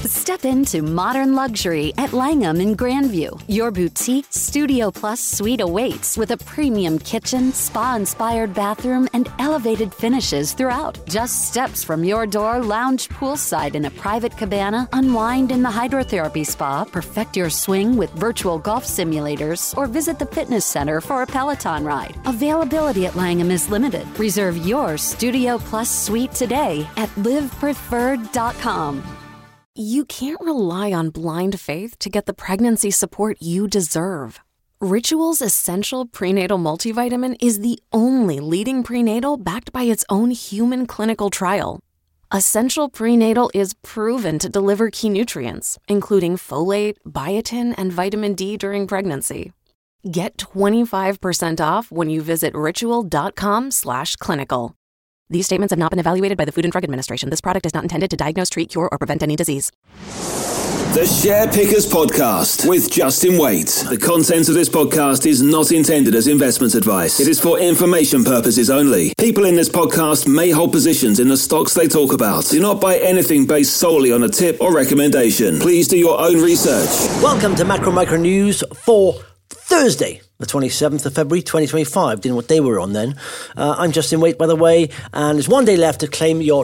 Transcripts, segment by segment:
Step into modern luxury at Langham in Grandview. Your boutique Studio Plus suite awaits with a premium kitchen, spa-inspired bathroom, and elevated finishes throughout. Just steps from your door, lounge poolside in a private cabana, unwind in the hydrotherapy spa, perfect your swing with virtual golf simulators, or visit the fitness center for a Peloton ride. Availability at Langham is limited. Reserve your Studio Plus suite today at livepreferred.com. You can't rely on blind faith to get the pregnancy support you deserve. Ritual's Essential Prenatal Multivitamin is the only leading prenatal backed by its own human clinical trial. Essential Prenatal is proven to deliver key nutrients, including folate, biotin, and vitamin D during pregnancy. Get 25% off when you visit ritual.com/clinical. These statements have not been evaluated by the Food and Drug Administration. This product is not intended to diagnose, treat, cure, or prevent any disease. The Share Pickers Podcast with Justin Waite. The content of this podcast is not intended as investment advice. It is for information purposes only. People in this podcast may hold positions in the stocks they talk about. Do not buy anything based solely on a tip or recommendation. Please do your own research. Welcome to Macro Micro News for Thursday, the 27th of February 2025. Didn't know what day we were on then. I'm Justin Waite, by the way, and there's one day left to claim your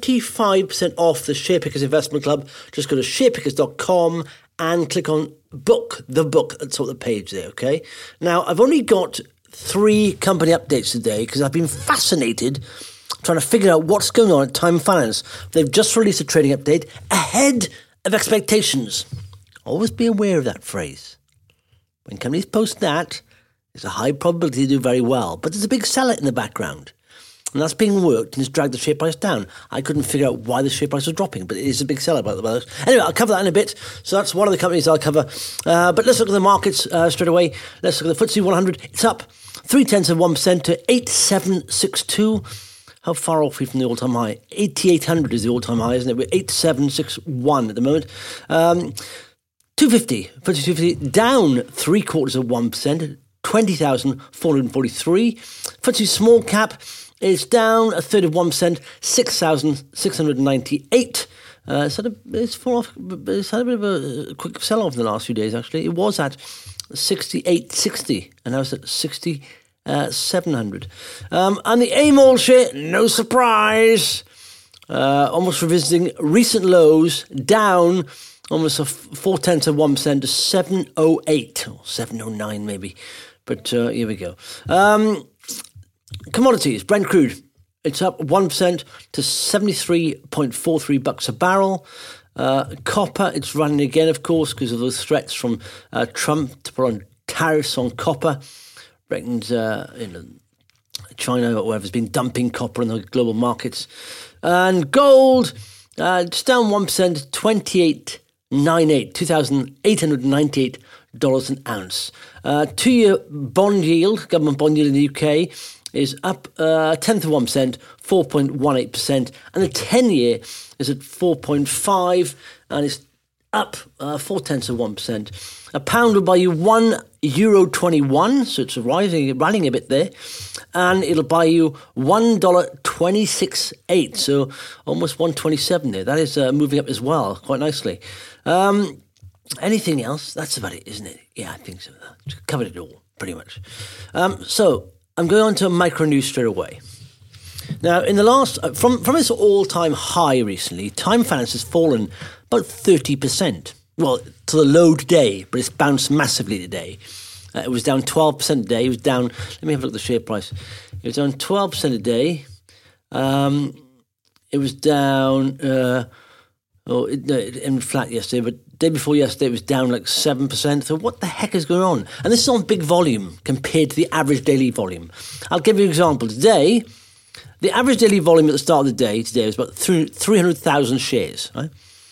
25% off the Share Pickers Investment Club. Just go to sharepickers.com and click on book, the book at the top of the page there, okay? Now, I've only got 3 company updates today because I've been fascinated trying to figure out what's going on at Time Finance. They've just released a trading update ahead of expectations. Always be aware of that phrase. When companies post that, there's a high probability they do very well. But there's a big seller in the background. And that's being worked and it's dragged the share price down. I couldn't figure out why the share price was dropping, but it is a big seller by the way. Anyway, I'll cover that in a bit. So that's one of the companies I'll cover. But let's look at the markets straight away. Let's look at the FTSE 100. It's up 0.3% to 8762. How far off are we from the all-time high? 8,800 is the all-time high, isn't it? We're 8761 at the moment. 250, FTSE 250, down 0.75%, 20,443. FTSE small cap is down 1/3%, 6,698. It's had a bit of a quick sell-off in the last few days, actually. It was at 68.60, and now it's at 60,700. And the AIM share, no surprise, almost revisiting recent lows, down almost 0.4% to 708 or 709 maybe. But here we go. Commodities, Brent crude, it's up 1% to $73.43 a barrel. Copper, it's running again, of course, because of those threats from Trump to put on tariffs on copper. Reckons China or whoever's been dumping copper in the global markets. And gold, it's down 1%, $2,898 an ounce. 2-year bond yield, government bond yield in the UK, is up 0.1%, 4.18%, and the 10-year is at 4.5, and it's up 0.4%. A pound will buy you €1.21, so it's rallying a bit there, and it'll buy you $1.268, so almost 1.27 there. That is moving up as well, quite nicely. Anything else? That's about it, isn't it? Yeah, I think so. Covered it all, pretty much. So I'm going on to micro news straight away. Now, in the last, from its all-time high recently, Time Finance has fallen about 30%. Well, to the low today, but it's bounced massively today. It was down 12% a day. It was down, let me have a look at the share price. It was down 12% a day. It was down, it ended flat yesterday, but the day before yesterday it was down like 7%. So what the heck is going on? And this is on big volume compared to the average daily volume. I'll give you an example. Today, the average daily volume at the start of the day today was about 300,000 shares, right?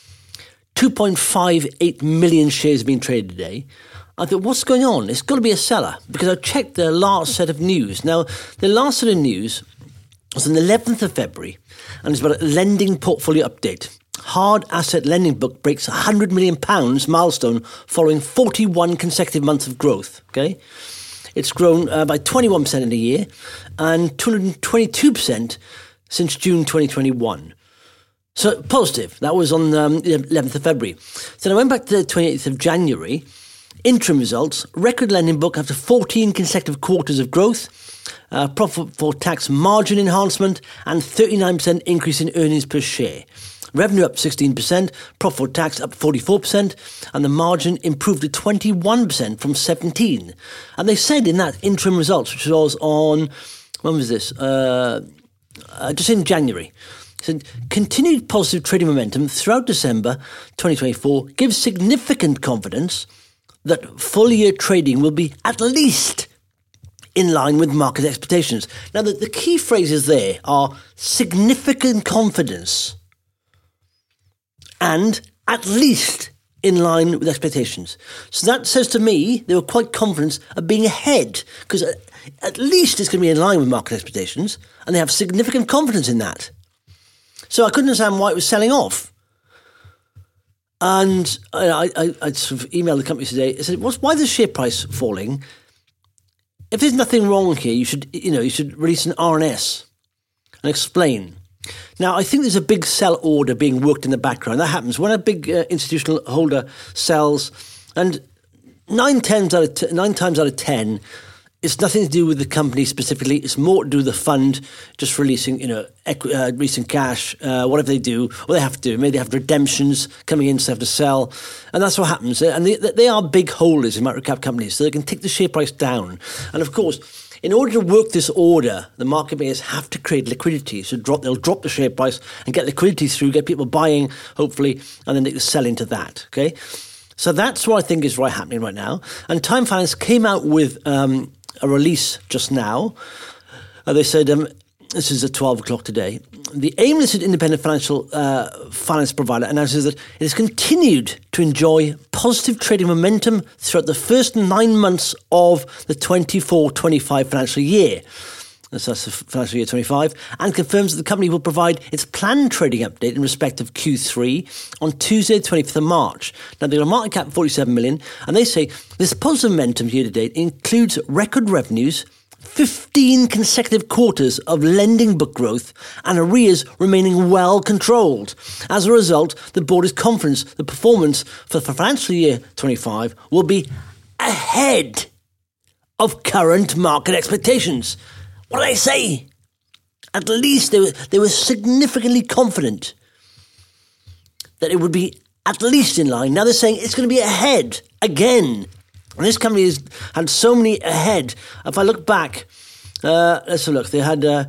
2.58 million shares being traded today. I thought, what's going on? It's got to be a seller, because I checked the last set of news. Now, the last set of news was on the 11th of February, and it's about a lending portfolio update. Hard asset lending book breaks £100 million milestone following 41 consecutive months of growth, okay? It's grown by 21% in a year and 222% since June 2021. So positive. That was on the 11th of February. So I went back to the 28th of January. Interim results, record lending book after 14 consecutive quarters of growth, profit before tax margin enhancement, and 39% increase in earnings per share. Revenue up 16%, profit before tax up 44%, and the margin improved to 21% from 17%. And they said in that interim results, which was on, when was this? Just in January. Said, continued positive trading momentum throughout December 2024 gives significant confidence that full-year trading will be at least in line with market expectations. Now, the key phrases there are significant confidence and at least in line with expectations. So that says to me they were quite confident of being ahead, because at least it's going to be in line with market expectations, and they have significant confidence in that. So I couldn't understand why it was selling off. And I sort of emailed the company today. I said, why is the share price falling? If there's nothing wrong here, you should release an RNS and explain. Now, I think there's a big sell order being worked in the background. That happens when a big institutional holder sells, and 9 times out of 10, it's nothing to do with the company specifically. It's more to do with the fund just releasing, releasing cash, whatever they do, or they have to do. Maybe they have redemptions coming in, so they have to sell. And that's what happens. And they are big holders in microcap companies, so they can take the share price down. And of course, in order to work this order, the market makers have to create liquidity. So they'll drop the share price and get liquidity through, get people buying, hopefully, and then they can sell into that. Okay, so that's what I think is happening right now. And Time Finance came out with a release just now. They said, this is at 12 o'clock today, the AIM-listed independent financial finance provider announces that it has continued to enjoy positive trading momentum throughout the first 9 months of the 24-25 financial year. So that's the financial year 25, and confirms that the company will provide its planned trading update in respect of Q3 on Tuesday, 25th of March. Now, they've got a market cap of 47 million, and they say this positive momentum year to date includes record revenues, 15 consecutive quarters of lending book growth, and arrears remaining well controlled. As a result, the board is confident the performance for the financial year 25 will be ahead of current market expectations. What did I say? At least they were significantly confident that it would be at least in line. Now they're saying it's going to be ahead again. And this company has had so many ahead. If I look back, let's have a look. They had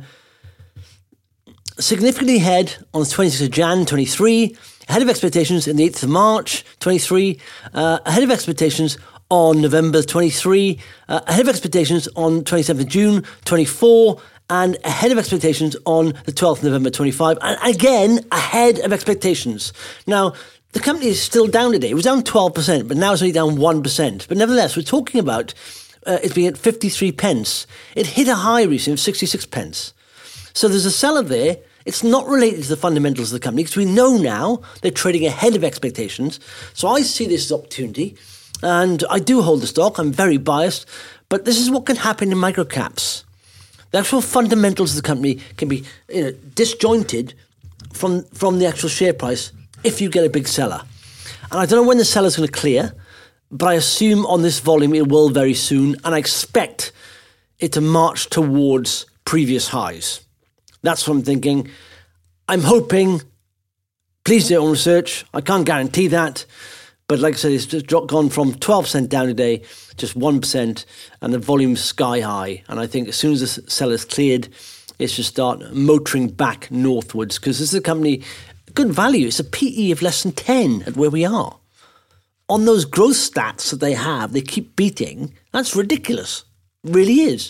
significantly ahead on the 26th of Jan 23, ahead of expectations in the 8th of March 23, ahead of expectations on November 23, ahead of expectations on 27th of June 24, and ahead of expectations on the 12th of November 25, and again ahead of expectations. Now, the company is still down today. It was down 12%, but now it's only down 1%. But nevertheless, we're talking about it being at 53 pence. It hit a high recently of 66 pence. So there's a seller there. It's not related to the fundamentals of the company, because we know now they're trading ahead of expectations. So I see this as opportunity. And I do hold the stock. I'm very biased. But this is what can happen in microcaps. The actual fundamentals of the company can be disjointed from the actual share price if you get a big seller. And I don't know when the seller's going to clear, but I assume on this volume it will very soon. And I expect it to march towards previous highs. That's what I'm thinking. I'm hoping. Please do your own research. I can't guarantee that. But like I said, it's just gone from 12% down today, just 1%, and the volume's sky high. And I think as soon as the seller's cleared, it should start motoring back northwards, because this is a company, good value. It's a PE of less than 10 at where we are. On those growth stats that they have, they keep beating. That's ridiculous. It really is.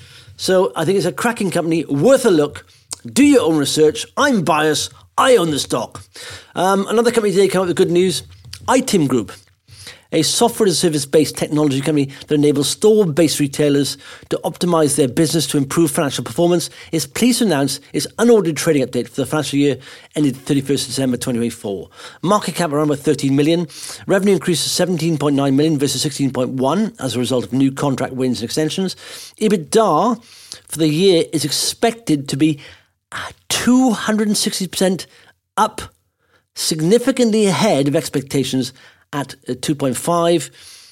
So I think it's a cracking company, worth a look. Do your own research. I'm biased. I own the stock. Another company today came out with good news. iTim Group, a software-as-a-service-based technology company that enables store-based retailers to optimize their business to improve financial performance, is pleased to announce its unaudited trading update for the financial year ended 31st December 2024. Market cap around about 13 million. Revenue increased to 17.9 million versus 16.1 as a result of new contract wins and extensions. EBITDA for the year is expected to be 260% up significantly ahead of expectations at 2.5.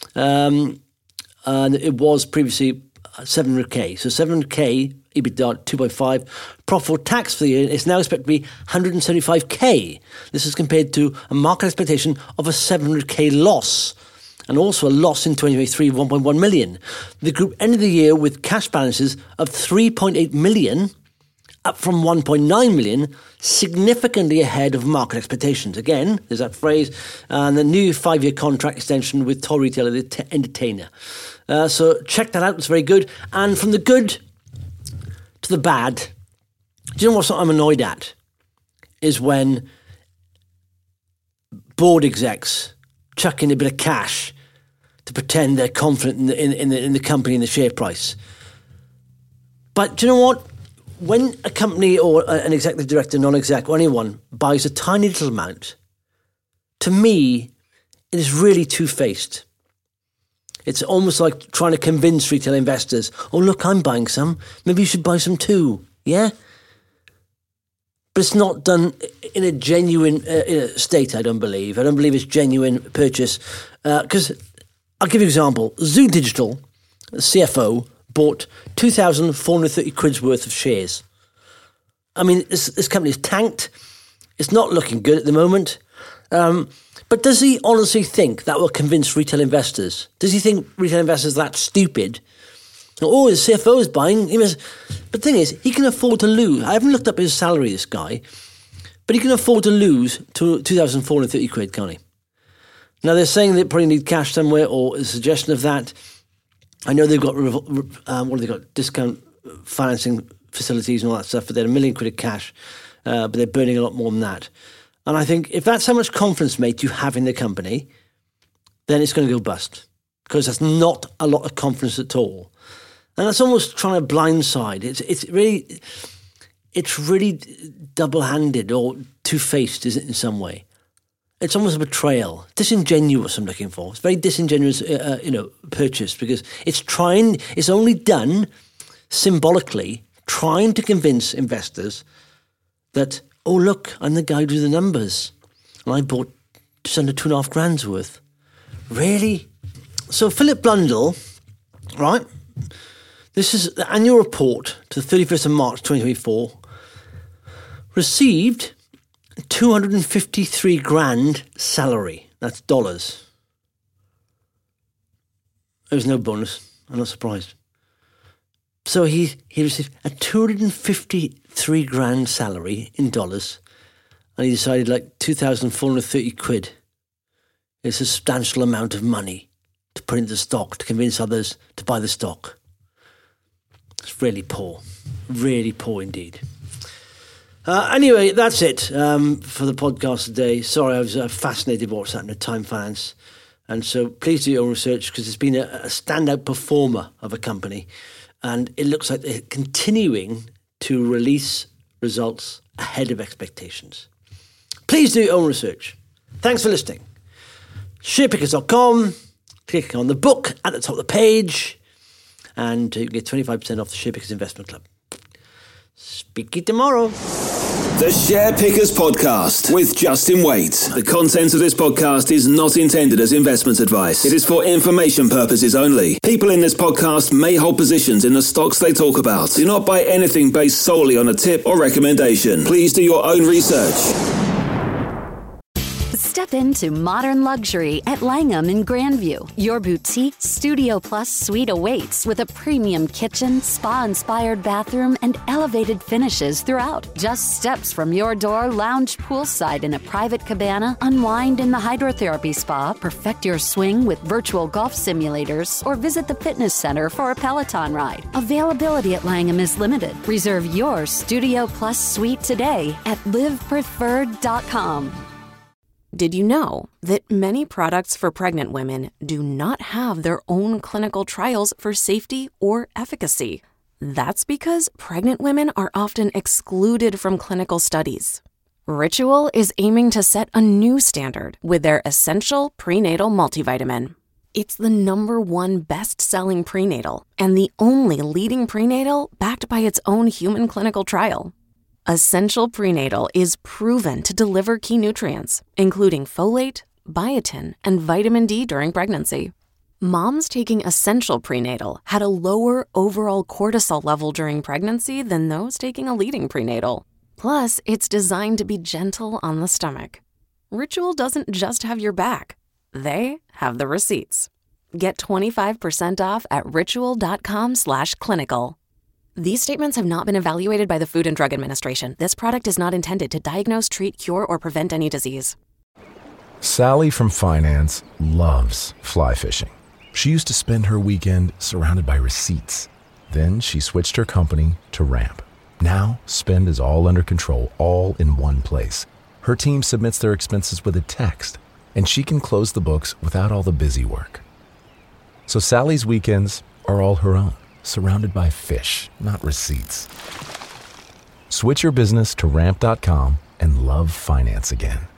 And it was previously 700k. So 700k EBITDA 2.5. Profit for tax for the year is now expected to be 175k. This is compared to a market expectation of a 700k loss, and also a loss in 2023 of 1.1 million. The group ended the year with cash balances of 3.8 million, up from 1.9 million, significantly ahead of market expectations. Again, there's that phrase, and the new 5-year contract extension with toy retailer The Entertainer. So check that out, it's very good. And from the good to the bad, do you know what I'm annoyed at? Is when board execs chuck in a bit of cash to pretend they're confident in the company and the share price. But do you know what? When a company or an executive director, non-exec, or anyone buys a tiny little amount, to me, it is really two-faced. It's almost like trying to convince retail investors, oh, look, I'm buying some. Maybe you should buy some too, yeah? But it's not done in a genuine state, I don't believe. I don't believe it's genuine purchase. Because I'll give you an example. Zoo Digital, the CFO, bought 2,430 quid's worth of shares. I mean, this company's tanked. It's not looking good at the moment. But does he honestly think that will convince retail investors? Does he think retail investors are that stupid? Oh, his CFO is buying. But the thing is, he can afford to lose. I haven't looked up his salary, this guy, but he can afford to lose to 2,430 quid, can't he? Now, they're saying they probably need cash somewhere, or a suggestion of that. I know they've got, discount financing facilities and all that stuff, but they're £1 million of cash, but they're burning a lot more than that. And I think if that's how much confidence, mate, you have in the company, then it's going to go bust, because that's not a lot of confidence at all. And that's almost trying to blindside. It's really double-handed or two-faced, is it, in some way? It's almost a betrayal. Disingenuous, I'm looking for. It's very disingenuous, purchase, because it's only done symbolically, trying to convince investors that, oh, look, I'm the guy who do the numbers, and I bought just under 2.5 grand's worth. Really? So Philip Blundell, right? This is the annual report to the 31st of March 2024, received 253 grand salary. That's dollars. There's no bonus. I'm not surprised. So he received a 253 grand salary in dollars, and he decided like 2,430 quid is a substantial amount of money to put into stock, to convince others to buy the stock. It's really poor indeed. Anyway, that's it for the podcast today. Sorry, I was fascinated by what's happening at Time Finance. And so please do your own research, because it's been a standout performer of a company. And it looks like they're continuing to release results ahead of expectations. Please do your own research. Thanks for listening. Sharepickers.com. Click on the book at the top of the page, and you get 25% off the Sharepickers Investment Club. Speak to you tomorrow. The Share Pickers Podcast with Justin Waite. The content of this podcast is not intended as investment advice. It is for information purposes only. People in this podcast may hold positions in the stocks they talk about. Do not buy anything based solely on a tip or recommendation. Please do your own research. Step into modern luxury at Langham in Grandview. Your boutique Studio Plus suite awaits with a premium kitchen, spa-inspired bathroom, and elevated finishes throughout. Just steps from your door, lounge poolside in a private cabana, unwind in the hydrotherapy spa, perfect your swing with virtual golf simulators, or visit the fitness center for a Peloton ride. Availability at Langham is limited. Reserve your Studio Plus suite today at livepreferred.com. Did you know that many products for pregnant women do not have their own clinical trials for safety or efficacy? That's because pregnant women are often excluded from clinical studies. Ritual is aiming to set a new standard with their Essential Prenatal Multivitamin. It's the #1 best-selling prenatal and the only leading prenatal backed by its own human clinical trial. Essential Prenatal is proven to deliver key nutrients, including folate, biotin, and vitamin D during pregnancy. Moms taking Essential Prenatal had a lower overall cortisol level during pregnancy than those taking a leading prenatal. Plus, it's designed to be gentle on the stomach. Ritual doesn't just have your back. They have the receipts. Get 25% off at ritual.com/clinical. These statements have not been evaluated by the Food and Drug Administration. This product is not intended to diagnose, treat, cure, or prevent any disease. Sally from finance loves fly fishing. She used to spend her weekend surrounded by receipts. Then she switched her company to Ramp. Now, spend is all under control, all in one place. Her team submits their expenses with a text, and she can close the books without all the busy work. So Sally's weekends are all her own, surrounded by fish, not receipts. Switch your business to Ramp.com and love finance again.